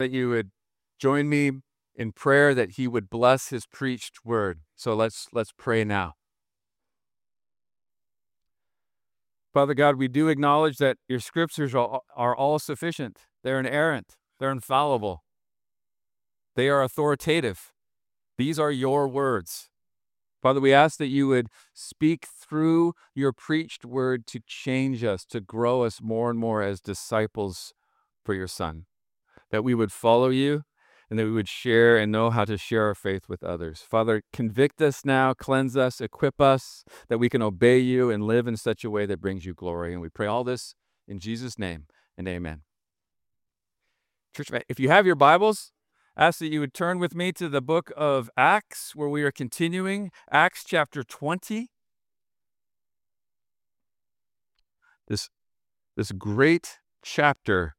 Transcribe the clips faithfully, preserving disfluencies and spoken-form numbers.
that you would join me in prayer that he would bless his preached word. So let's let's pray now. Father God, we do acknowledge that your scriptures are, are all sufficient. They're inerrant. They're infallible. They are authoritative. These are your words. Father, we ask that you would speak through your preached word to change us, to grow us more and more as disciples for your Son, that we would follow you and that we would share and know how to share our faith with others. Father, convict us now, cleanse us, equip us, that we can obey you and live in such a way that brings you glory. And we pray all this in Jesus' name, and amen. Church, if you have your Bibles, I ask that you would turn with me to the book of Acts, where we are continuing, Acts chapter twenty. This, this great chapter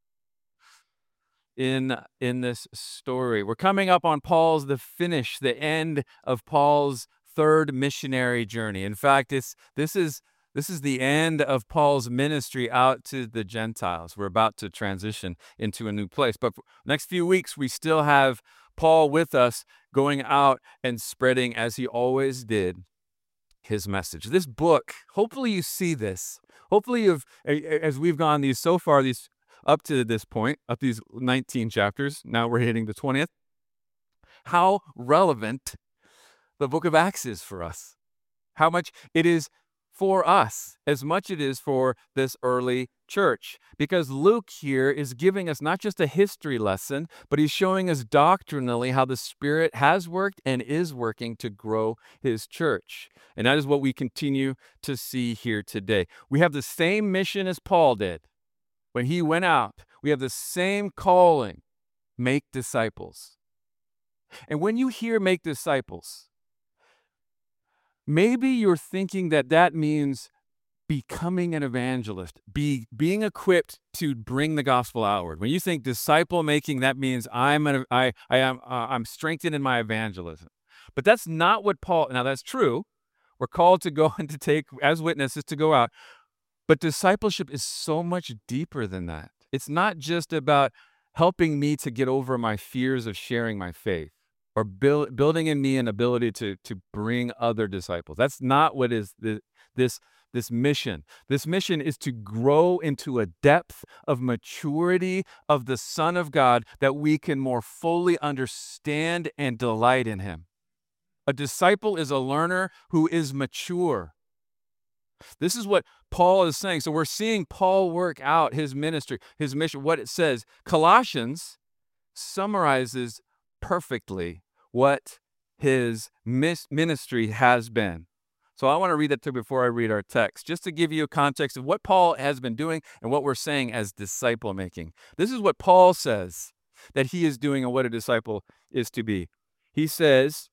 in, in this story. We're coming up on Paul's, the finish, the end of Paul's third missionary journey. In fact, it's, this is This is the end of Paul's ministry out to the Gentiles. We're about to transition into a new place. But for the next few weeks, we still have Paul with us going out and spreading, as he always did, his message. This book, hopefully you see this. Hopefully you've, as we've gone these so far, these up to this point, up these nineteen chapters, now we're hitting the twentieth, how relevant the book of Acts is for us. How much it is for us as much it is for this early church. Because Luke here is giving us not just a history lesson, but he's showing us doctrinally how the Spirit has worked and is working to grow his church. And that is what we continue to see here today. We have the same mission as Paul did when he went out. We have the same calling, make disciples. And when you hear make disciples, maybe you're thinking that that means becoming an evangelist, be, being equipped to bring the gospel outward. When you think disciple making, that means I'm an, I, I am uh, I'm strengthened in my evangelism. But that's not what Paul. Now that's true. We're called to go and to take as witnesses to go out. But discipleship is so much deeper than that. It's not just about helping me to get over my fears of sharing my faith, or build, building in me an ability to, to bring other disciples. That's not what is the, this, this mission. This mission is to grow into a depth of maturity of the Son of God that we can more fully understand and delight in him. A disciple is a learner who is mature. This is what Paul is saying. So we're seeing Paul work out his ministry, his mission, what it says. Colossians summarizes perfectly what his ministry has been. So I want to read that to you before I read our text, just to give you a context of what Paul has been doing and what we're saying as disciple making. This is what Paul says that he is doing and what a disciple is to be. He says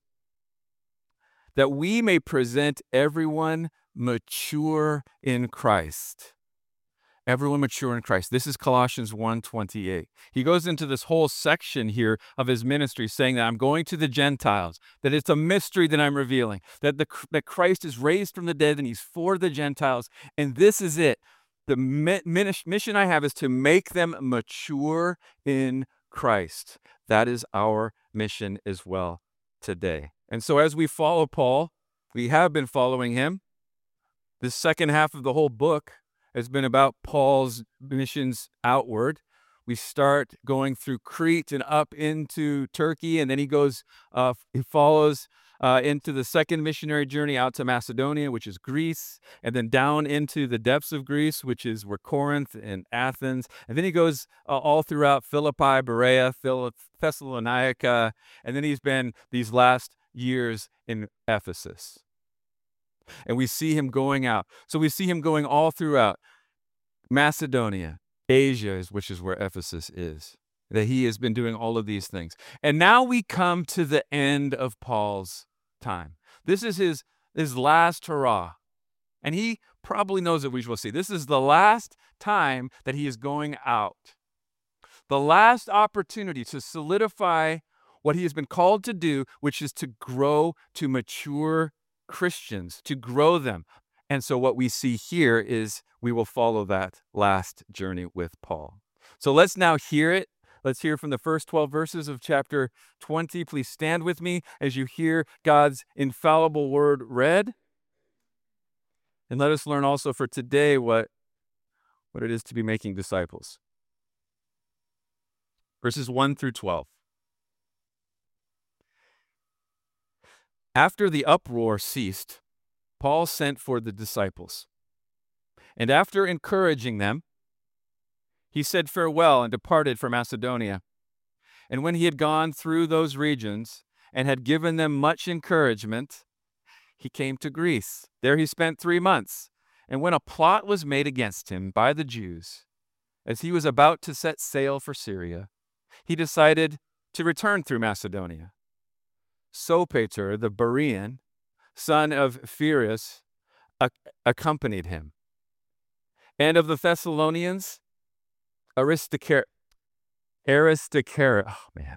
that we may present everyone mature in Christ. Everyone mature in Christ. This is Colossians one twenty-eight. He goes into this whole section here of his ministry saying that I'm going to the Gentiles, that it's a mystery that I'm revealing, that, the, that Christ is raised from the dead and he's for the Gentiles. And this is it. The mission I have is to make them mature in Christ. That is our mission as well today. And so as we follow Paul, we have been following him. The second half of the whole book has been about Paul's missions outward. We start going through Crete and up into Turkey, and then he goes, uh, he follows uh, into the second missionary journey out to Macedonia, which is Greece, and then down into the depths of Greece, which is where Corinth and Athens. And then he goes uh, all throughout Philippi, Berea, Thessalonica, and then he's been these last years in Ephesus. And we see him going out. So we see him going all throughout Macedonia, Asia, which is where Ephesus is. That he has been doing all of these things. And now we come to the end of Paul's time. This is his, his last hurrah. And he probably knows it, we will see. This is the last time that he is going out. The last opportunity to solidify what he has been called to do, which is to grow to mature Christians, to grow them. And so what we see here is we will follow that last journey with Paul. So let's now hear it. Let's hear from the first twelve verses of chapter twenty. Please stand with me as you hear God's infallible word read. And let us learn also for today what, what it is to be making disciples. Verses one through twelve. After the uproar ceased, Paul sent for the disciples. And after encouraging them, he said farewell and departed for Macedonia. And when he had gone through those regions and had given them much encouragement, he came to Greece. There he spent three months. And when a plot was made against him by the Jews, as he was about to set sail for Syria, he decided to return through Macedonia. Sopater, the Berean, son of Phares, accompanied him. And of the Thessalonians, Aristarchus, Aristarchus, oh man,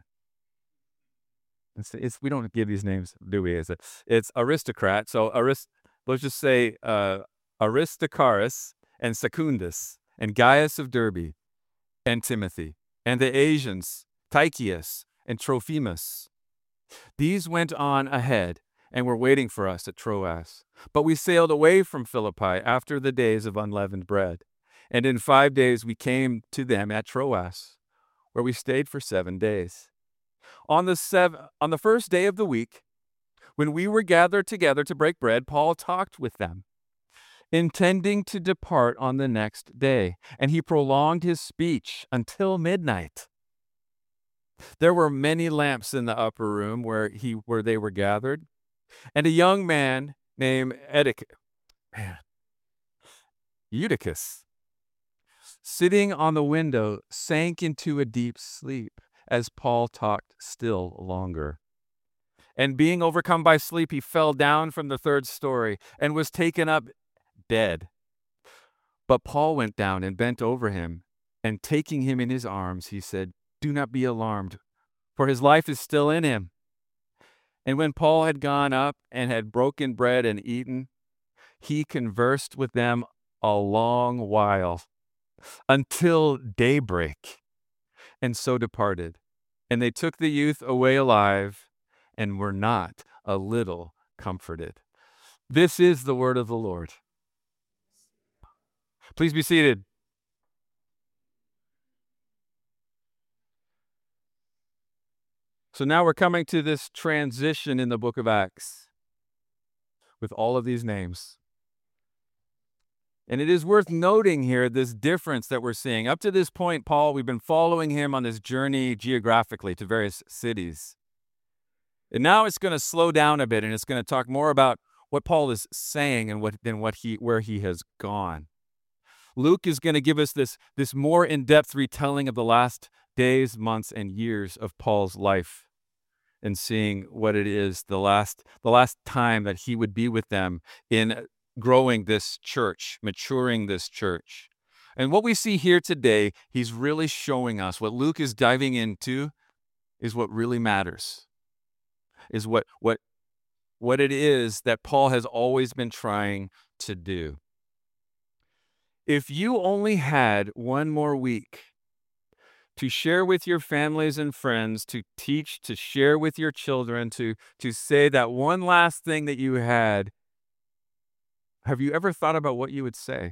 it's, it's, we don't give these names, do we? It's, a, it's aristocrat, so Arist, let's just say uh, Aristarchus and Secundus, and Gaius of Derbe, and Timothy, and the Asians, Tychius and Trophimus. These went on ahead and were waiting for us at Troas. But we sailed away from Philippi after the days of unleavened bread. And in five days we came to them at Troas, where we stayed for seven days. On the, sev- on the first day of the week, when we were gathered together to break bread, Paul talked with them, intending to depart on the next day. And he prolonged his speech until midnight. There were many lamps in the upper room where he where they were gathered, and a young man named Edic, man, Eutychus, sitting on the window, sank into a deep sleep as Paul talked still longer. And being overcome by sleep, he fell down from the third story and was taken up dead. But Paul went down and bent over him, and taking him in his arms, he said, "Do not be alarmed, for his life is still in him." And when Paul had gone up and had broken bread and eaten, he conversed with them a long while, until daybreak, and so departed. And they took the youth away alive, and were not a little comforted. This is the word of the Lord. Please be seated. So now we're coming to this transition in the book of Acts with all of these names. And it is worth noting here this difference that we're seeing. Up to this point, Paul, we've been following him on this journey geographically to various cities. And now it's going to slow down a bit, and it's going to talk more about what Paul is saying and what than what he where he has gone. Luke is going to give us this, this more in-depth retelling of the last days, months, and years of Paul's life, and seeing what it is, the last, the last time that he would be with them in growing this church, maturing this church. And what we see here today, he's really showing us what Luke is diving into is what really matters, is what, what, what it is that Paul has always been trying to do. If you only had one more week to share with your families and friends, to teach, to share with your children, to, to say that one last thing that you had, have you ever thought about what you would say?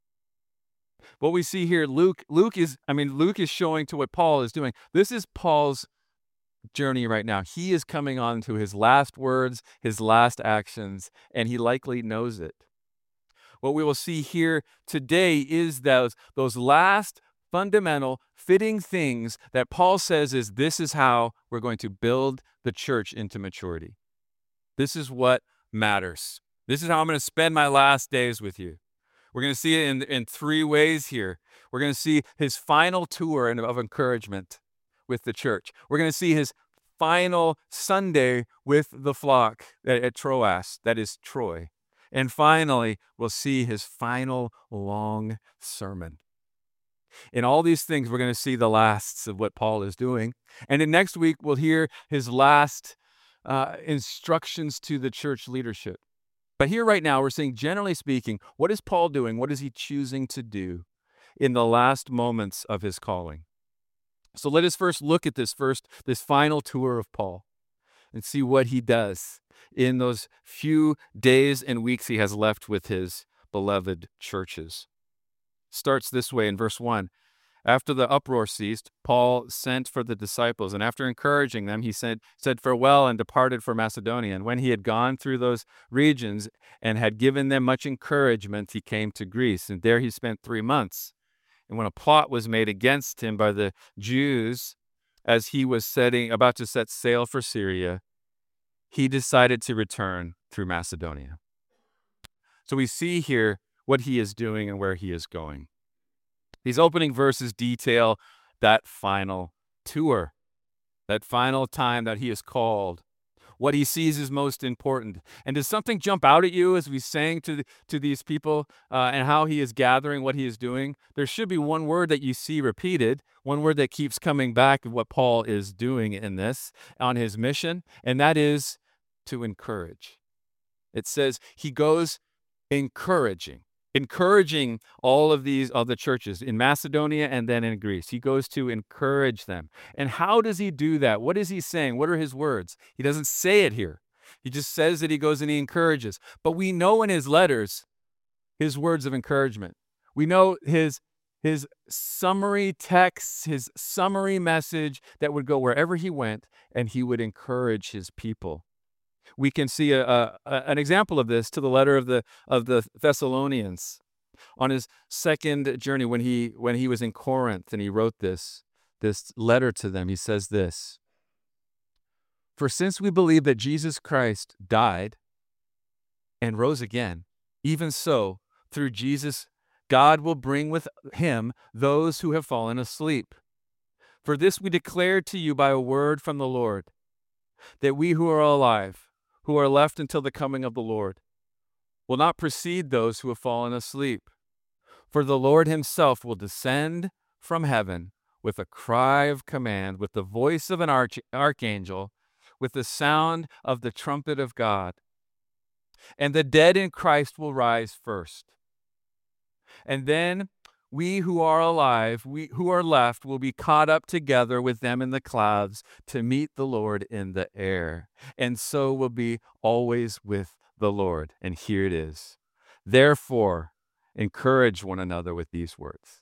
What we see here, Luke, Luke is, I mean, Luke is showing to what Paul is doing. This is Paul's journey right now. He is coming on to his last words, his last actions, and he likely knows it. What we will see here today is those, those last fundamental, fitting things that Paul says is this is how we're going to build the church into maturity. This is what matters. This is how I'm going to spend my last days with you. We're going to see it in, in three ways here. We're going to see his final tour of encouragement with the church. We're going to see his final Sunday with the flock at, at Troas, that is Troy. And finally, we'll see his final long sermon. In all these things, we're going to see the lasts of what Paul is doing. And then next week, we'll hear his last uh, instructions to the church leadership. But here right now, we're seeing, generally speaking, what is Paul doing? What is he choosing to do in the last moments of his calling? So let us first look at this first, this final tour of Paul and see what he does in those few days and weeks he has left with his beloved churches. Starts this way in verse one. After the uproar ceased, Paul sent for the disciples, and after encouraging them, he said, said farewell and departed for Macedonia. And when he had gone through those regions and had given them much encouragement, he came to Greece, and there he spent three months. And when a plot was made against him by the Jews, as he was setting about to set sail for Syria, he decided to return through Macedonia. So we see here what he is doing and where he is going. These opening verses detail that final tour, that final time that he is called, what he sees is most important. And does something jump out at you as we sang to, the, to these people uh, and how he is gathering, what he is doing? There should be one word that you see repeated, one word that keeps coming back of what Paul is doing in this, on his mission, and that is to encourage. It says he goes encouraging. encouraging all of these other churches in Macedonia and then in Greece. He goes to encourage them. And how does he do that? What is he saying? What are his words? He doesn't say it here. He just says that he goes and he encourages. But we know in his letters his words of encouragement. We know his his summary text, his summary message that would go wherever he went, and he would encourage his people. We can see a, a, an example of this to the letter of the of the Thessalonians on his second journey when he when he was in Corinth and he wrote this this letter to them. He says this: "For since we believe that Jesus Christ died and rose again, even so through Jesus God will bring with him those who have fallen asleep. For this we declare to you by a word from the Lord, that we who are alive, who are left until the coming of the Lord, will not precede those who have fallen asleep. For the Lord himself will descend from heaven with a cry of command, with the voice of an arch- archangel, with the sound of the trumpet of God. And the dead in Christ will rise first. And then we who are alive, we who are left, will be caught up together with them in the clouds to meet the Lord in the air. And so will be always with the Lord." And here it is. "Therefore, encourage one another with these words."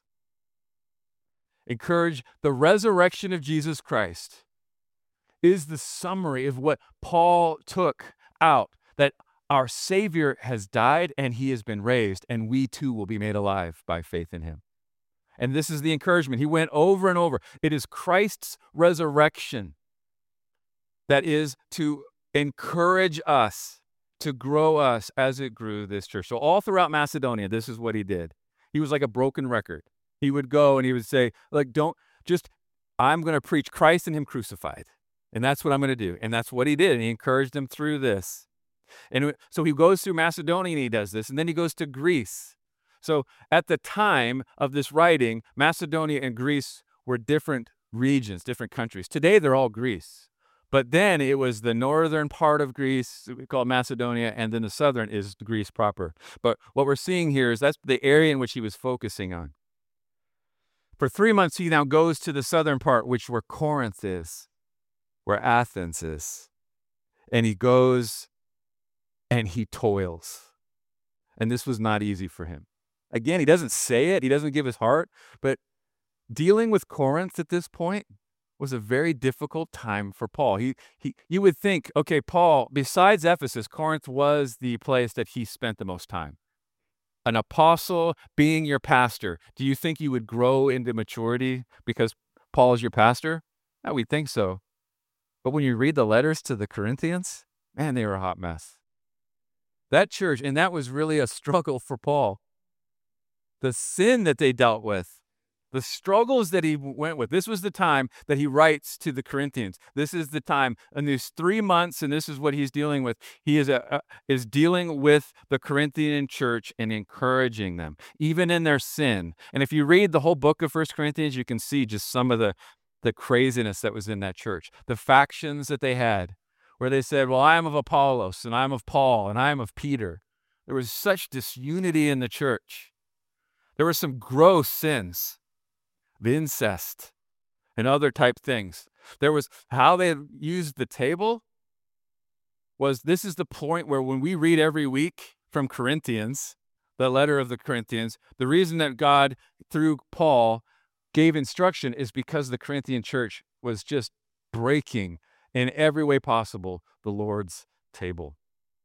Encourage. The resurrection of Jesus Christ is the summary of what Paul took out, that our Savior has died and he has been raised, and we too will be made alive by faith in him. And this is the encouragement. He went over and over. It is Christ's resurrection that is to encourage us, to grow us as it grew this church. So all throughout Macedonia, this is what he did. He was like a broken record. He would go and he would say, like, don't just, I'm going to preach Christ and him crucified. And that's what I'm going to do. And that's what he did. And he encouraged them through this. And so he goes through Macedonia and he does this. And then he goes to Greece. So at the time of this writing, Macedonia and Greece were different regions, different countries. Today, they're all Greece. But then it was the northern part of Greece, we call Macedonia, and then the southern is Greece proper. But what we're seeing here is that's the area in which he was focusing on. For three months, he now goes to the southern part, which where Corinth is, where Athens is. And he goes and he toils. And this was not easy for him. Again, he doesn't say it. He doesn't give his heart. But dealing with Corinth at this point was a very difficult time for Paul. He, he, you would think, okay, Paul, besides Ephesus, Corinth was the place that he spent the most time. An apostle being your pastor, do you think you would grow into maturity because Paul is your pastor? No, we think so. But when you read the letters to the Corinthians, man, they were a hot mess. That church, and that was really a struggle for Paul. The sin that they dealt with, the struggles that he went with. This was the time that he writes to the Corinthians. This is the time, in these three months, and this is what he's dealing with. He is a, a, is dealing with the Corinthian church and encouraging them, even in their sin. And if you read the whole book of First Corinthians, you can see just some of the, the craziness that was in that church, the factions that they had, where they said, well, I am of Apollos, and I am of Paul, and I am of Peter. There was such disunity in the church. There were some gross sins of incest and other type things. There was how they used the table was this is the point where when we read every week from Corinthians, the letter of the Corinthians, the reason that God, through Paul, gave instruction is because the Corinthian church was just breaking in every way possible the Lord's table.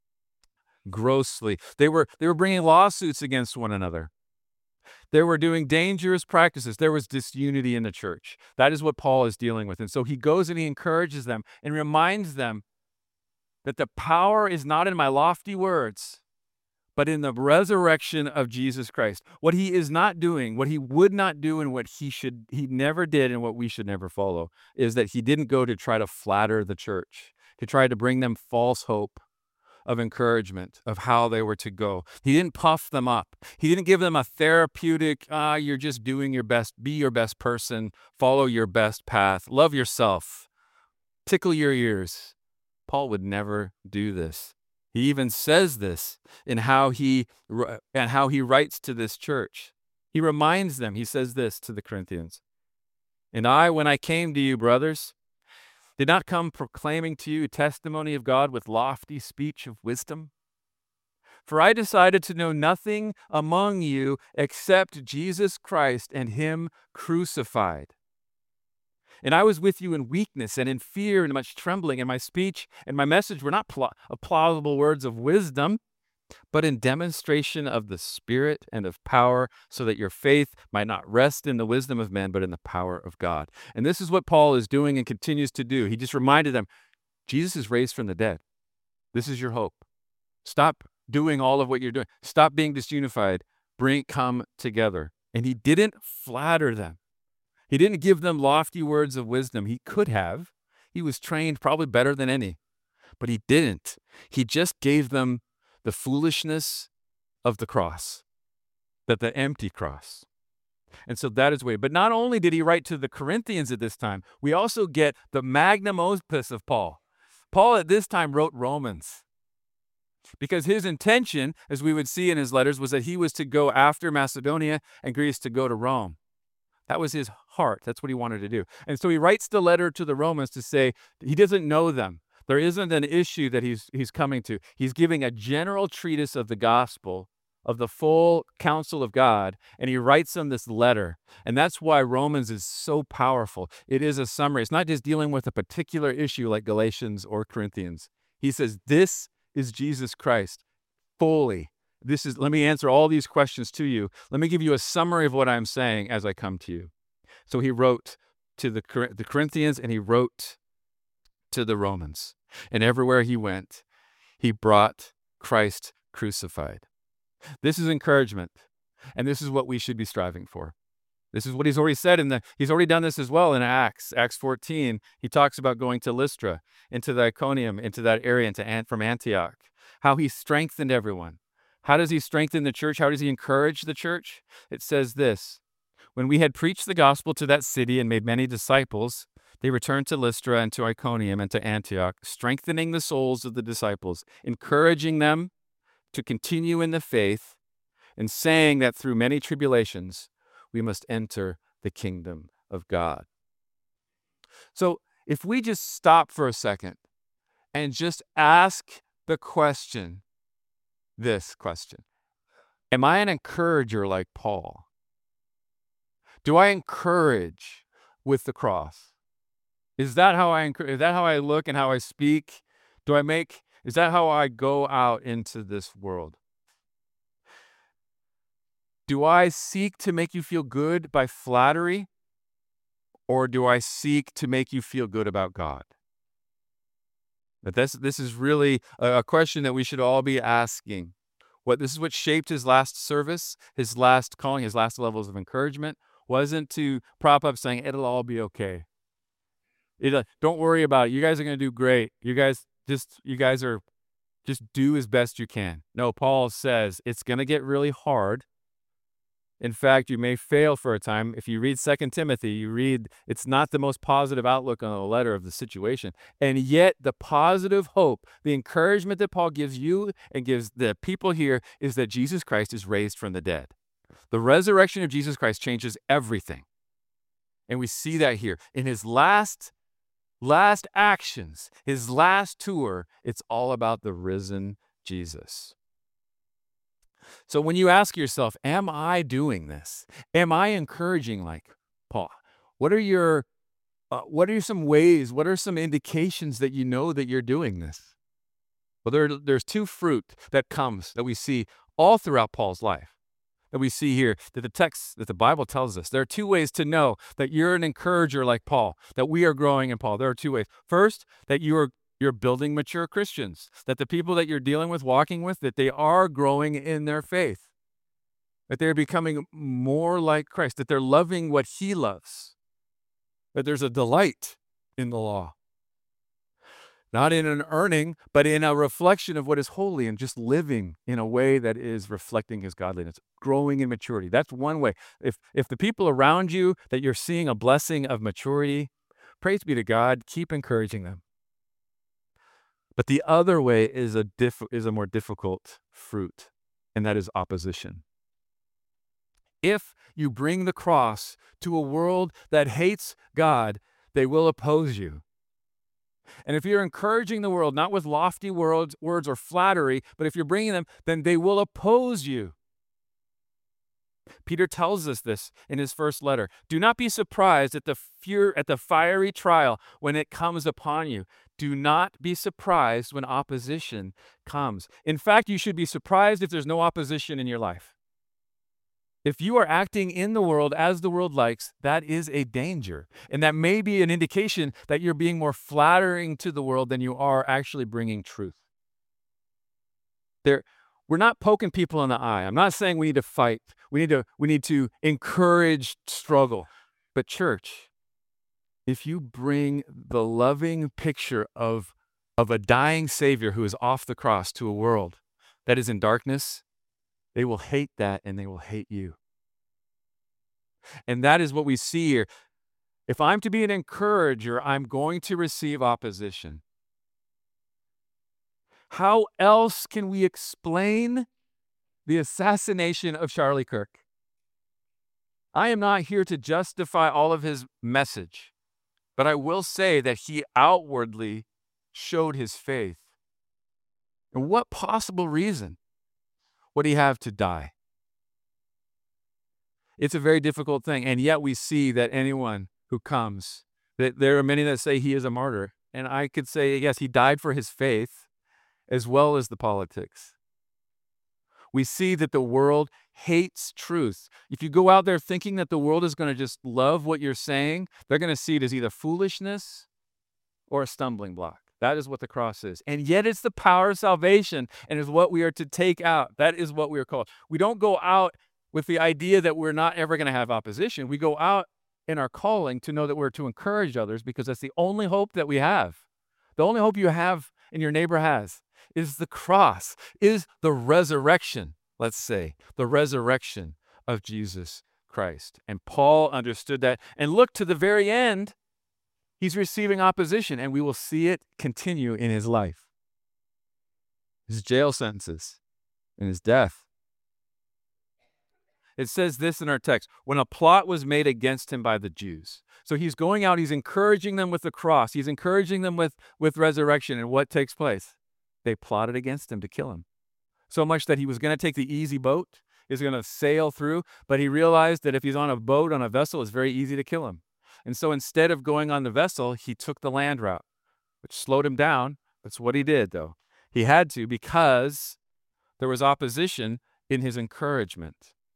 Grossly. They were, they were bringing lawsuits against one another. They were doing dangerous practices. There was disunity in the church. That is what Paul is dealing with. And so he goes and he encourages them and reminds them that the power is not in my lofty words, but in the resurrection of Jesus Christ. What he is not doing, what he would not do, and what he should, he never did, and what we should never follow, is that he didn't go to try to flatter the church, to try to bring them false hope of encouragement of how they were to go. He didn't puff them up. He didn't give them a therapeutic, ah, you're just doing your best, be your best person, follow your best path, love yourself, tickle your ears. Paul would never do this. He even says this in how he and how he writes to this church. He reminds them, he says this to the Corinthians. And I, when I came to you, brothers, did not come proclaiming to you testimony of God with lofty speech of wisdom. For I decided to know nothing among you except Jesus Christ and him crucified. And I was with you in weakness and in fear and much trembling, and my speech and my message were not pl- plausible words of wisdom, but in demonstration of the Spirit and of power, so that your faith might not rest in the wisdom of men, but in the power of God. And this is what Paul is doing and continues to do. He just reminded them, Jesus is raised from the dead. This is your hope. Stop doing all of what you're doing. Stop being disunified. Bring, come together. And he didn't flatter them. He didn't give them lofty words of wisdom. He could have. He was trained probably better than any, but he didn't. He just gave them the foolishness of the cross, that the empty cross. And so that is way. But not only did he write to the Corinthians at this time, we also get the magnum opus of Paul. Paul at this time wrote Romans, because his intention, as we would see in his letters, was that he was to go after Macedonia and Greece to go to Rome. That was his heart. That's what he wanted to do. And so he writes the letter to the Romans to say he doesn't know them. There isn't an issue that he's he's coming to. He's giving a general treatise of the gospel, of the full counsel of God, and he writes them this letter. And that's why Romans is so powerful. It is a summary. It's not just dealing with a particular issue like Galatians or Corinthians. He says, this is Jesus Christ fully. This is, let me answer all these questions to you. Let me give you a summary of what I'm saying as I come to you. So he wrote to the, the Corinthians and he wrote to the Romans. And everywhere he went, he brought Christ crucified. This is encouragement. And this is what we should be striving for. This is what he's already said in the, he's already done this as well in Acts, Acts fourteen. He talks about going to Lystra, into the Iconium, into that area, into, from Antioch, how he strengthened everyone. How does he strengthen the church? How does he encourage the church? It says this, when we had preached the gospel to that city and made many disciples, they returned to Lystra and to Iconium and to Antioch, strengthening the souls of the disciples, encouraging them to continue in the faith, and saying that through many tribulations, we must enter the kingdom of God. So if we just stop for a second and just ask the question, this question, am I an encourager like Paul? Do I encourage with the cross? Is that how I encourage? Is that how I look and how I speak? Do I make, is that how I go out into this world? Do I seek to make you feel good by flattery? Or do I seek to make you feel good about God? But this, this is really a question that we should all be asking. What, this is what shaped his last service, his last calling, his last levels of encouragement, wasn't to prop up saying, it'll all be okay. It, uh, don't worry about it. You guys are going to do great. You guys just, you guys are, just do as best you can. No, Paul says it's going to get really hard. In fact, you may fail for a time. If you read Second Timothy, you read it's not the most positive outlook on the letter of the situation. And yet the positive hope, the encouragement that Paul gives you and gives the people here is that Jesus Christ is raised from the dead. The resurrection of Jesus Christ changes everything. And we see that here. In his last, last actions, his last tour, it's all about the risen Jesus. So when you ask yourself, am I doing this? Am I encouraging like Paul? What are your, uh, what are some ways, what are some indications that you know that you're doing this? Well, there, there's two fruit that comes that we see all throughout Paul's life. That we see here, that the text, that the Bible tells us. There are two ways to know that you're an encourager like Paul, that we are growing in Paul. There are two ways. First, that you are you're building mature Christians, that the people that you're dealing with, walking with, that they are growing in their faith, that they're becoming more like Christ, that they're loving what he loves, that there's a delight in the law. Not in an earning, but in a reflection of what is holy and just living in a way that is reflecting his godliness, growing in maturity. That's one way. If if the people around you that you're seeing a blessing of maturity, praise be to God, keep encouraging them. But the other way is a diff, is a more difficult fruit, and that is opposition. If you bring the cross to a world that hates God, they will oppose you. And if you're encouraging the world, not with lofty words, words or flattery, but if you're bringing them, then they will oppose you. Peter tells us this in his first letter. Do not be surprised at the fear, at the fiery trial when it comes upon you. Do not be surprised when opposition comes. In fact, you should be surprised if there's no opposition in your life. If you are acting in the world as the world likes, that is a danger. And that may be an indication that you're being more flattering to the world than you are actually bringing truth. There, we're not poking people in the eye. I'm not saying we need to fight. We need to, we need to encourage struggle. But church, if you bring the loving picture of, of a dying Savior who is off the cross to a world that is in darkness, they will hate that and they will hate you. And that is what we see here. If I'm to be an encourager, I'm going to receive opposition. How else can we explain the assassination of Charlie Kirk? I am not here to justify all of his message, but I will say that he outwardly showed his faith. And what possible reason would he have to die? It's a very difficult thing, and yet we see that anyone who comes, that there are many that say he is a martyr, and I could say, yes, he died for his faith as well as the politics. We see that the world hates truth. If you go out there thinking that the world is going to just love what you're saying, they're going to see it as either foolishness or a stumbling block. That is what the cross is. And yet it's the power of salvation and is what we are to take out. That is what we are called. We don't go out with the idea that we're not ever going to have opposition. We go out in our calling to know that we're to encourage others because that's the only hope that we have. The only hope you have and your neighbor has is the cross, is the resurrection, let's say, the resurrection of Jesus Christ. And Paul understood that. And look, to the very end, he's receiving opposition, and we will see it continue in his life. His jail sentences and his death. It says this in our text, when a plot was made against him by the Jews. So he's going out, he's encouraging them with the cross. He's encouraging them with, with resurrection. And what takes place? They plotted against him to kill him. So much that he was going to take the easy boat, he's going to sail through, but he realized that if he's on a boat, on a vessel, it's very easy to kill him. And so instead of going on the vessel, he took the land route, which slowed him down. That's what he did, though. He had to because there was opposition in his encouragement.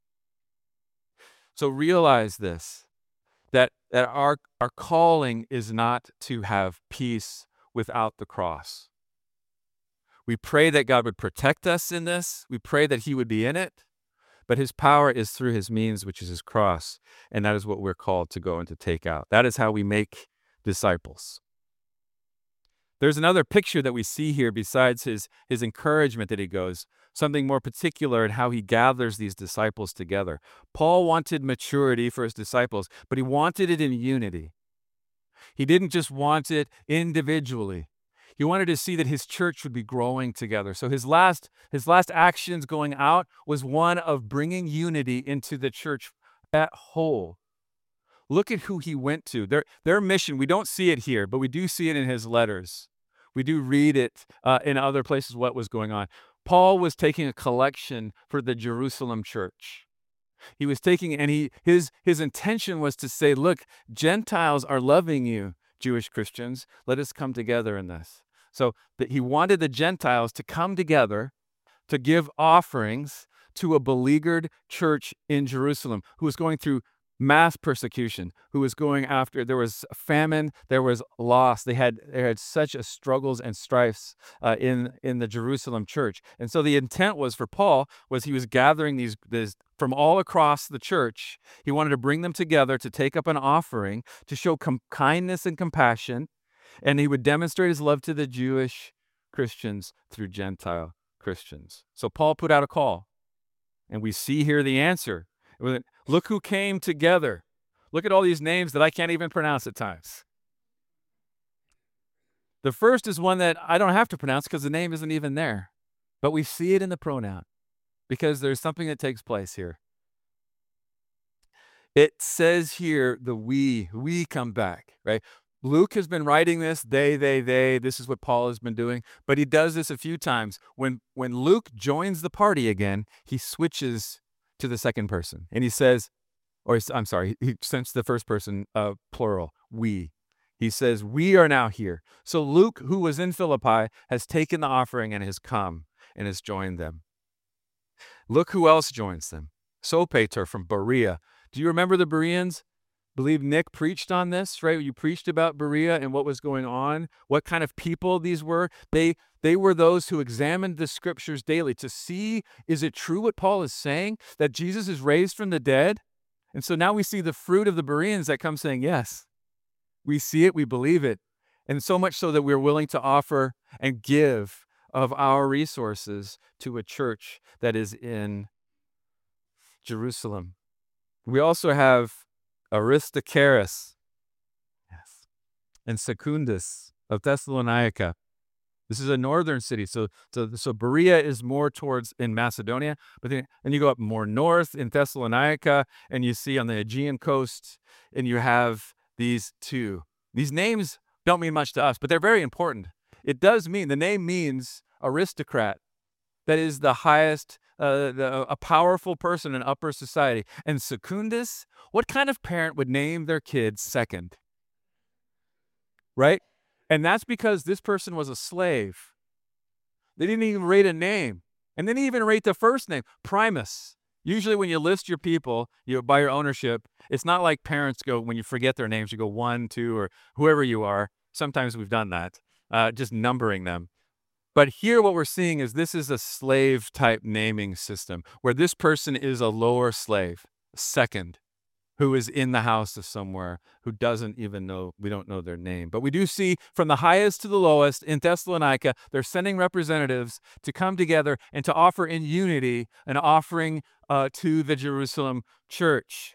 So realize this, that, that our, our calling is not to have peace without the cross. We pray that God would protect us in this. We pray that he would be in it. But his power is through his means, which is his cross. And that is what we're called to go and to take out. That is how we make disciples. There's another picture that we see here besides his, his encouragement that he goes, something more particular in how he gathers these disciples together. Paul wanted maturity for his disciples, but he wanted it in unity. He didn't just want it individually. He wanted to see that his church would be growing together. So his last, his last actions going out was one of bringing unity into the church at whole. Look at who he went to. Their, their mission, we don't see it here, but we do see it in his letters. We do read it uh, in other places what was going on. Paul was taking a collection for the Jerusalem church. He was taking, and he his his intention was to say, look, Gentiles are loving you, Jewish Christians. Let us come together in this. So that he wanted the Gentiles to come together to give offerings to a beleaguered church in Jerusalem who was going through mass persecution, who was going after, there was famine, there was loss. They had they had such a struggles and strifes uh, in in the Jerusalem church. And so the intent was for Paul was he was gathering these this from all across the church. He wanted to bring them together to take up an offering to show com- kindness and compassion, and he would demonstrate his love to the Jewish Christians through Gentile Christians. So Paul put out a call, and we see here the answer. Look who came together. Look at all these names that I can't even pronounce at times. The first is one that I don't have to pronounce because the name isn't even there. But we see it in the pronoun because there's something that takes place here. It says here the we, we come back, right? Luke has been writing this, they, they, they. This is what Paul has been doing. But he does this a few times. When, when Luke joins the party again, he switches to the second person. And he says, or I'm sorry, he sends the first person uh, plural, we. He says, we are now here. So Luke, who was in Philippi, has taken the offering and has come and has joined them. Look who else joins them. Sopater from Berea. Do you remember the Bereans? I believe Nick preached on this, right? You preached about Berea and what was going on, what kind of people these were. They They were those who examined the scriptures daily to see, is it true what Paul is saying, that Jesus is raised from the dead? And so now we see the fruit of the Bereans that come saying, yes, we see it, we believe it. And so much so that we're willing to offer and give of our resources to a church that is in Jerusalem. We also have Aristarchus, yes, and Secundus of Thessalonica. This is a northern city. So, so, so Berea is more towards in Macedonia, but then and you go up more north in Thessalonica, and you see on the Aegean coast, and you have these two. These names don't mean much to us, but they're very important. It does mean, the name means aristocrat. That is the highest, uh, the, a powerful person in upper society. And Secundus, what kind of parent would name their kid second? Right? And that's because this person was a slave. They didn't even rate a name. And they didn't even rate the first name, Primus. Usually when you list your people, you by your ownership, it's not like parents go, when you forget their names, you go one, two, or whoever you are. Sometimes we've done that, uh, just numbering them. But here what we're seeing is this is a slave-type naming system where this person is a lower slave, second, who is in the house of somewhere, who doesn't even know, we don't know their name. But we do see from the highest to the lowest in Thessalonica, they're sending representatives to come together and to offer in unity an offering uh, to the Jerusalem church.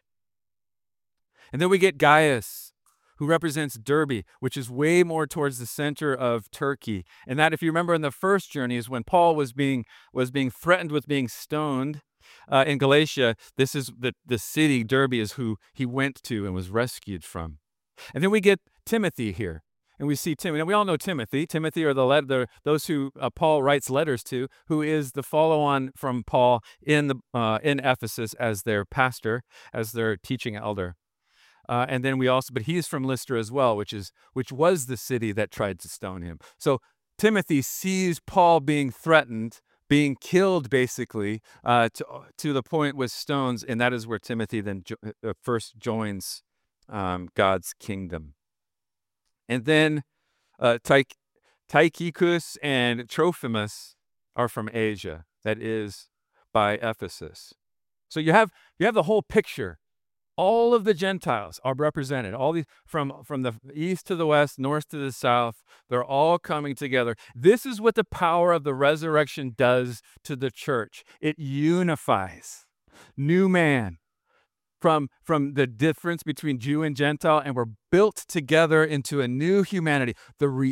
And then we get Gaius, who represents Derbe, which is way more towards the center of Turkey. And that, if you remember in the first journey, is when Paul was being was being threatened with being stoned uh, in Galatia. This is the, the city, Derbe, is who he went to and was rescued from. And then we get Timothy here. And we see Timothy. And we all know Timothy. Timothy are the, let- the those who uh, Paul writes letters to, who is the follow-on from Paul in, the, uh, in Ephesus as their pastor, as their teaching elder. Uh, and then we also, but he's from Lystra as well, which is which was the city that tried to stone him. So Timothy sees Paul being threatened, being killed, basically, uh, to to the point with stones, and that is where Timothy then jo- uh, first joins um, God's kingdom. And then uh, Tych- Tychicus and Trophimus are from Asia, that is by Ephesus. So you have you have the whole picture. All of the Gentiles are represented. All these from, from the east to the west, north to the south, they're all coming together. This is what the power of the resurrection does to the church. It unifies. New man. From, from the difference between Jew and Gentile, and we're built together into a new humanity. The, re,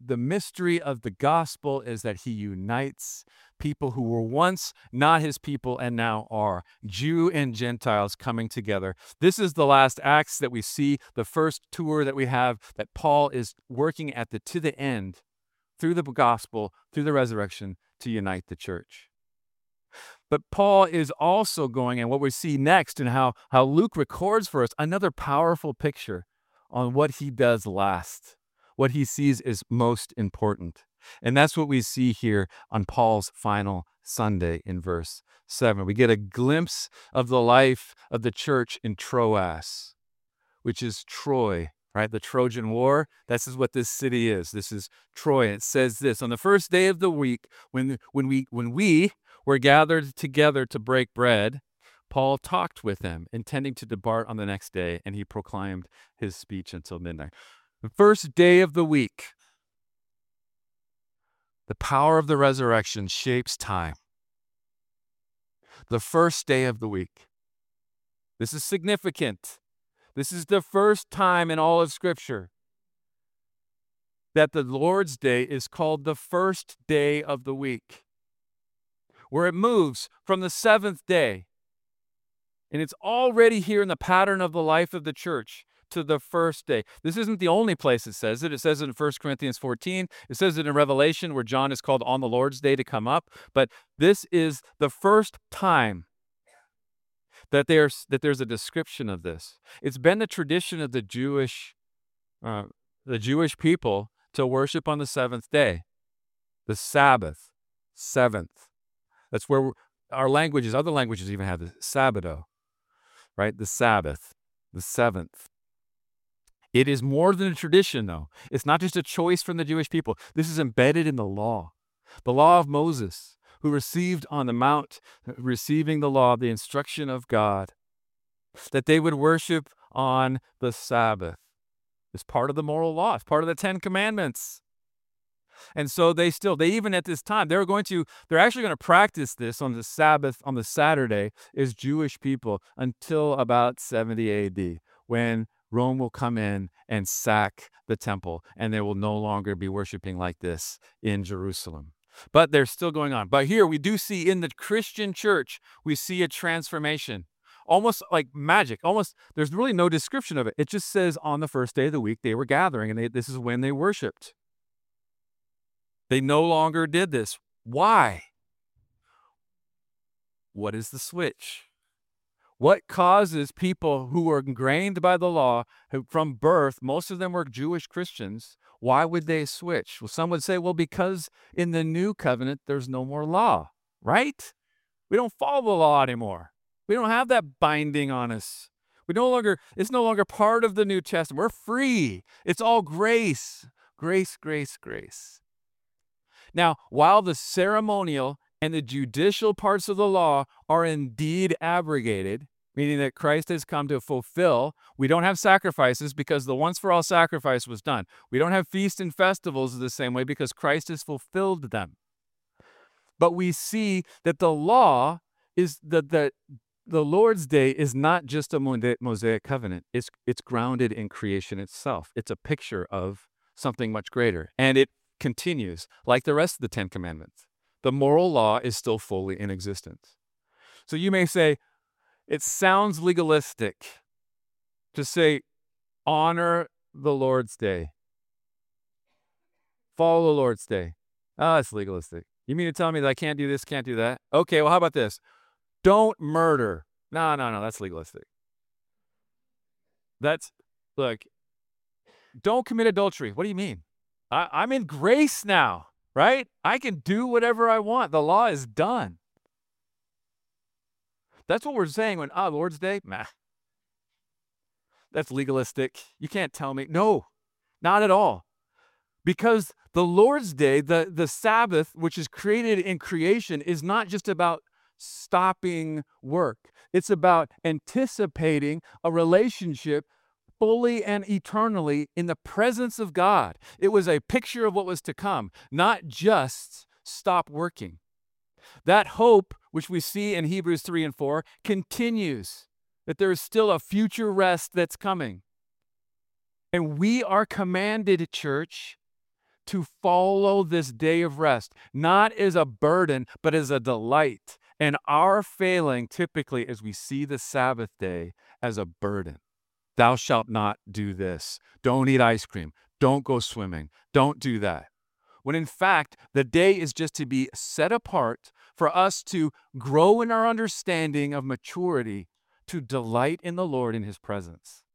the mystery of the gospel is that he unites people who were once not his people and now are, Jew and Gentiles coming together. This is the last Acts that we see, the first tour that we have, that Paul is working at the to the end through the gospel, through the resurrection, to unite the church. But Paul is also going, and what we see next and how, how Luke records for us, another powerful picture on what he does last, what he sees is most important. And that's what we see here on Paul's final Sunday in verse seven. We get a glimpse of the life of the church in Troas, which is Troy, right? The Trojan War. This is what this city is. This is Troy. It says this: on the first day of the week, when, when, we, when we were gathered together to break bread, Paul talked with them, intending to depart on the next day, and he proclaimed his speech until midnight. The first day of the week, the power of the resurrection shapes time. The first day of the week. This is significant. This is the first time in all of Scripture that the Lord's Day is called the first day of the week, where it moves from the seventh day. And it's already here in the pattern of the life of the church to the first day. This isn't the only place it says it. It says it in First Corinthians fourteen. It says it in Revelation, where John is called on the Lord's Day to come up. But this is the first time that there's, that there's a description of this. It's been the tradition of the Jewish, uh, the Jewish people to worship on the seventh day, the Sabbath, seventh. That's where our languages, other languages even have the Sabbato, right? The Sabbath, the seventh. It is more than a tradition, though. It's not just a choice from the Jewish people. This is embedded in the law, the law of Moses, who received on the mount, receiving the law, the instruction of God, that they would worship on the Sabbath. It's part of the moral law. It's part of the Ten Commandments. And so they still, they even at this time, they're going to, they're actually going to practice this on the Sabbath, on the Saturday, as Jewish people until about seventy A D, when Rome will come in and sack the temple, and they will no longer be worshiping like this in Jerusalem. But they're still going on. But here we do see in the Christian church, we see a transformation. Almost like magic. Almost, there's really no description of it. It just says on the first day of the week, they were gathering, and they, this is when they worshiped. They no longer did this. Why? What is the switch? What causes people who are ingrained by the law, who from birth, most of them were Jewish Christians, why would they switch? Well, some would say, well, because in the new covenant, there's no more law, right? We don't follow the law anymore. We don't have that binding on us. We no longer, it's no longer part of the New Testament. We're free. It's all grace, grace, grace, grace. Now, while the ceremonial and the judicial parts of the law are indeed abrogated, meaning that Christ has come to fulfill, we don't have sacrifices because the once for all sacrifice was done. We don't have feasts and festivals the same way because Christ has fulfilled them. But we see that the law is that the, the Lord's Day is not just a Mosaic covenant. It's, it's grounded in creation itself. It's a picture of something much greater. And it continues like the rest of the Ten Commandments. The moral law is still fully in existence. So you may say, it sounds legalistic to say, honor the Lord's Day. Follow the Lord's Day. Oh, it's legalistic. You mean to tell me that I can't do this, can't do that? Okay, well, how about this? Don't murder. No, no, no, that's legalistic. That's, look, don't commit adultery. What do you mean? I, I'm in grace now, right? I can do whatever I want. The law is done. That's what we're saying when, ah, Lord's Day, nah. That's legalistic. You can't tell me. No, not at all. Because the Lord's Day, the, the Sabbath, which is created in creation, is not just about stopping work. It's about anticipating a relationship fully and eternally in the presence of God. It was a picture of what was to come, not just stop working. That hope, which we see in Hebrews three and four, continues, that there is still a future rest that's coming. And we are commanded, church, to follow this day of rest, not as a burden, but as a delight. And our failing typically is we see the Sabbath day as a burden. Thou shalt not do this. Don't eat ice cream. Don't go swimming. Don't do that. When in fact, the day is just to be set apart for us to grow in our understanding of maturity, to delight in the Lord in his presence.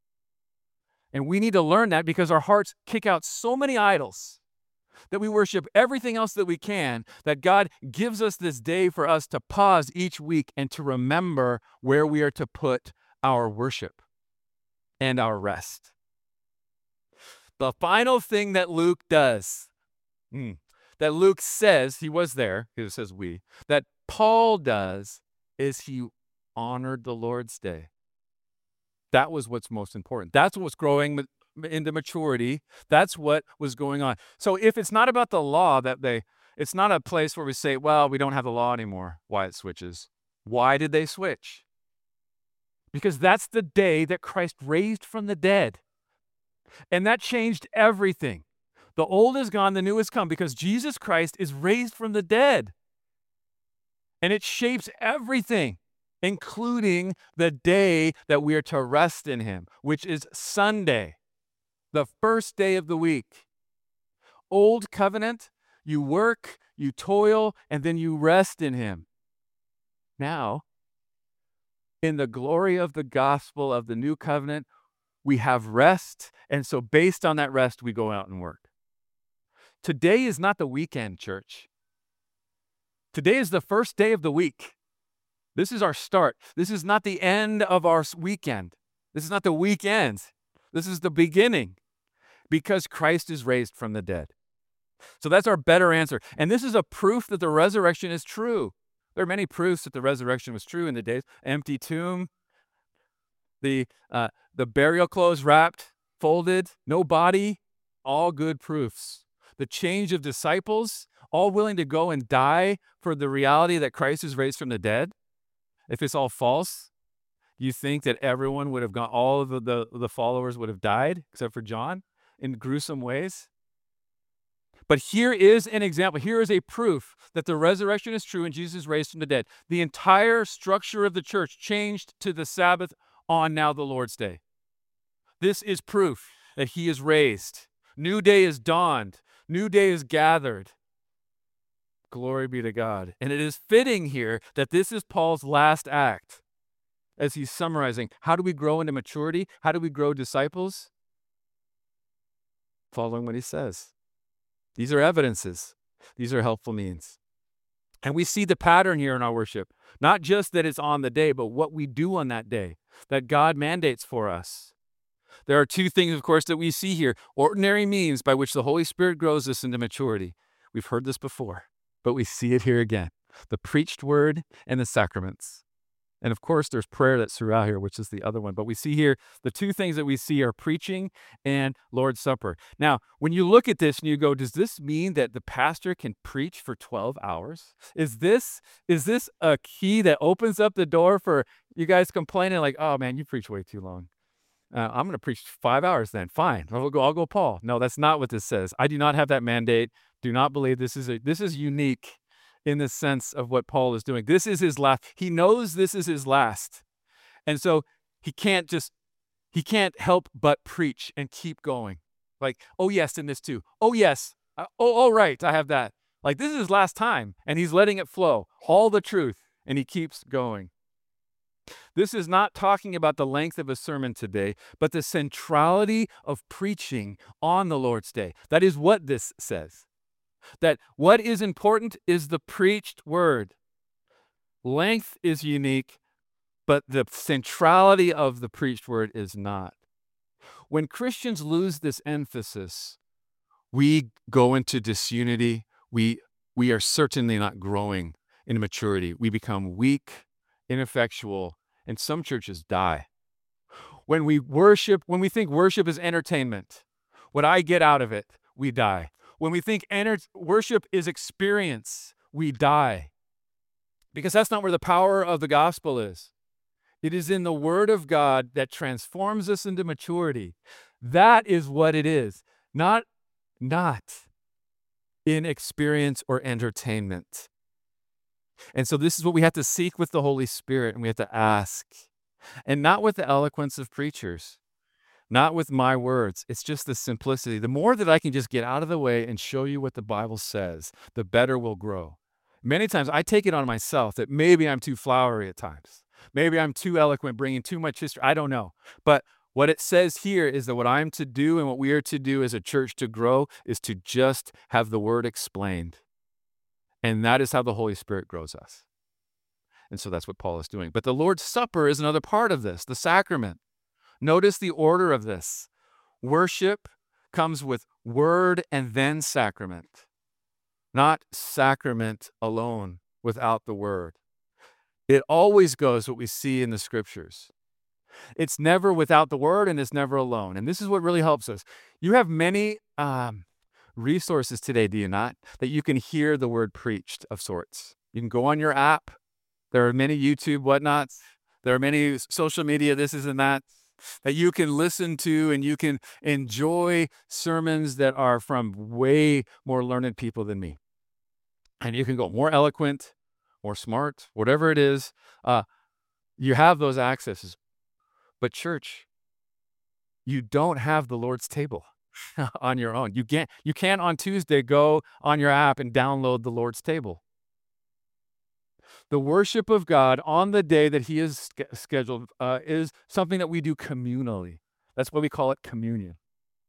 And we need to learn that because our hearts kick out so many idols that we worship everything else that we can, that God gives us this day for us to pause each week and to remember where we are to put our worship and our rest. The final thing that Luke does, mm, that Luke says, he was there, he says we, that Paul does, is he honored the Lord's day. That was what's most important. That's what's growing into maturity. That's what was going on. So if it's not about the law that they, it's not a place where we say, well, we don't have the law anymore. Why it switches. Why did they switch? Because that's the day that Christ raised from the dead. And that changed everything. The old is gone, the new has come, because Jesus Christ is raised from the dead. And it shapes everything, including the day that we are to rest in him, which is Sunday, the first day of the week. Old covenant, you work, you toil, and then you rest in him. Now, in the glory of the gospel of the new covenant, we have rest, and so based on that rest, we go out and work. Today is not the weekend, church. Today is the first day of the week. This is our start. This is not the end of our weekend. This is not the weekend. This is the beginning, because Christ is raised from the dead. So that's our better answer. And this is a proof that the resurrection is true. There are many proofs that the resurrection was true in the days. Empty tomb, the, uh, the burial clothes wrapped, folded, no body, all good proofs. The change of disciples, all willing to go and die for the reality that Christ is raised from the dead. If it's all false, you think that everyone would have gone, all of the, the, the followers would have died, except for John, in gruesome ways. But here is an example. Here is a proof that the resurrection is true and Jesus is raised from the dead. The entire structure of the church changed to the Sabbath on now the Lord's Day. This is proof that he is raised. New day is dawned. New day is gathered. Glory be to God. And it is fitting here that this is Paul's last act as he's summarizing. How do we grow into maturity? How do we grow disciples? Following what he says. These are evidences. These are helpful means. And we see the pattern here in our worship. Not just that it's on the day, but what we do on that day that God mandates for us. There are two things, of course, that we see here. Ordinary means by which the Holy Spirit grows us into maturity. We've heard this before, but we see it here again. The preached word and the sacraments. And of course, there's prayer that's throughout here, which is the other one. But we see here, the two things that we see are preaching and Lord's Supper. Now, when you look at this and you go, does this mean that the pastor can preach for twelve hours? Is this, is this a key that opens up the door for you guys complaining like, oh man, you preach way too long. Uh, I'm going to preach five hours then. Fine. I'll go, I'll go Paul. No, that's not what this says. I do not have that mandate. Do not believe this is a, this is unique in the sense of what Paul is doing. This is his last. He knows this is his last. And so he can't just, he can't help but preach and keep going. Like, oh yes, in this too. Oh yes. Uh, oh, all right, I have that. Like this is his last time and he's letting it flow. All the truth. And he keeps going. This is not talking about the length of a sermon today, but the centrality of preaching on the Lord's Day. That is what this says. That what is important is the preached word. Length is unique, but the centrality of the preached word is not. When Christians lose this emphasis, we go into disunity. We, we are certainly not growing in maturity. We become weak, ineffectual, and some churches die. When we worship, when we think worship is entertainment, what I get out of it, we die. When we think enter- worship is experience, we die. Because that's not where the power of the gospel is. It is in the word of God that transforms us into maturity. That is what it is. Not not in experience or entertainment. And so this is what we have to seek with the Holy Spirit, and we have to ask. And not with the eloquence of preachers, not with my words. It's just the simplicity. The more that I can just get out of the way and show you what the Bible says, the better we'll grow. Many times I take it on myself that maybe I'm too flowery at times. Maybe I'm too eloquent, bringing too much history. I don't know. But what it says here is that what I'm to do and what we are to do as a church to grow is to just have the word explained. And that is how the Holy Spirit grows us. And so that's what Paul is doing. But the Lord's Supper is another part of this, the sacrament. Notice the order of this. Worship comes with word and then sacrament, not sacrament alone without the word. It always goes what we see in the scriptures. It's never without the word and it's never alone. And this is what really helps us. You have many um, resources today, do you not, that you can hear the word preached of sorts. You can go on your app. There are many YouTube whatnots. There are many social media, this is and that, that you can listen to, and you can enjoy sermons that are from way more learned people than me. And you can go more eloquent, more smart, whatever it is. Uh, you have those accesses. But church, you don't have the Lord's table on your own. You can't, you can't on Tuesday go on your app and download the Lord's table. The worship of God on the day that he is sch- scheduled uh, is something that we do communally. That's why we call it communion.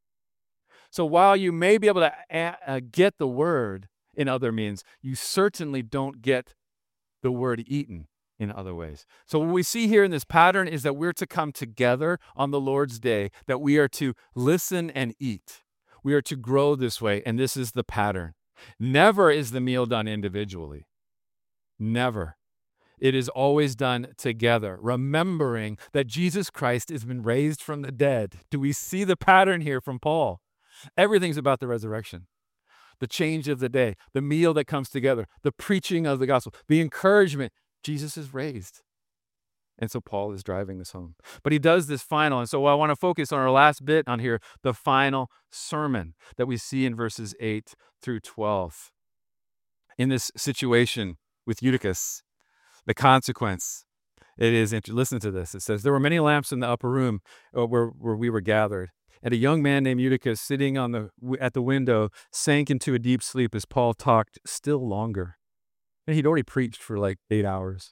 So while you may be able to a- uh, get the word in other means, you certainly don't get the word eaten in other ways. So what we see here in this pattern is that we're to come together on the Lord's day, that we are to listen and eat. We are to grow this way, and this is the pattern. Never is the meal done individually. Never. It is always done together, remembering that Jesus Christ has been raised from the dead. Do we see the pattern here from Paul? Everything's about the resurrection, the change of the day, the meal that comes together, the preaching of the gospel, the encouragement. Jesus is raised. And so Paul is driving this home. But he does this final. And so I want to focus on our last bit on here, the final sermon that we see in verses eight through twelve. In this situation with Eutychus, the consequence, it is, listen to this. It says, there were many lamps in the upper room where, where we were gathered. And a young man named Eutychus, sitting on the at the window, sank into a deep sleep as Paul talked still longer. And he'd already preached for like eight hours.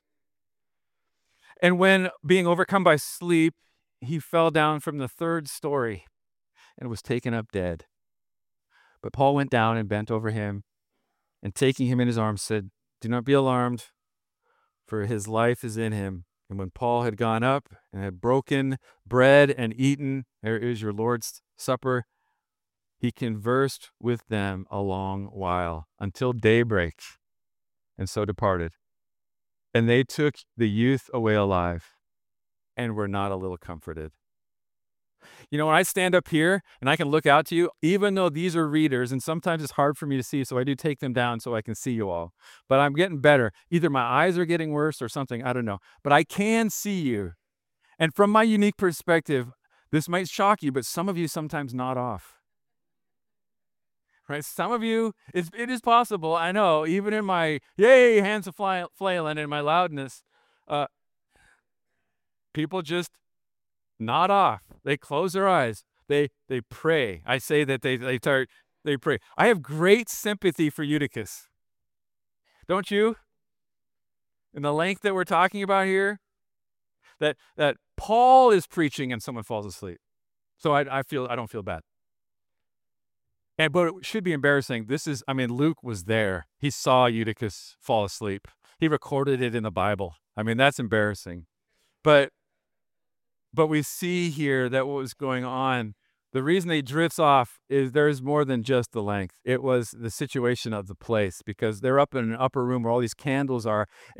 And when being overcome by sleep, he fell down from the third story and was taken up dead. But Paul went down and bent over him, and taking him in his arms said, do not be alarmed, for his life is in him. And when Paul had gone up and had broken bread and eaten, there is your Lord's Supper, he conversed with them a long while, until daybreak, and so departed. And they took the youth away alive, and were not a little comforted. You know, when I stand up here and I can look out to you, even though these are readers, and sometimes it's hard for me to see, so I do take them down so I can see you all. But I'm getting better. Either my eyes are getting worse or something, I don't know. But I can see you. And from my unique perspective, this might shock you, but some of you sometimes nod off. Right? Some of you, it's, it is possible, I know, even in my, yay, hands are fly, flailing, and my loudness, uh, people just nod off. They close their eyes. They they pray. I say that they they start they pray. I have great sympathy for Eutychus. Don't you? In the length that we're talking about here, that that Paul is preaching and someone falls asleep. So I I feel I don't feel bad. And but it should be embarrassing. This is I mean Luke was there. He saw Eutychus fall asleep. He recorded it in the Bible. I mean that's embarrassing. But But we see here that what was going on, the reason he drifts off is there's more than just the length. It was the situation of the place, because they're up in an upper room where all these candles are,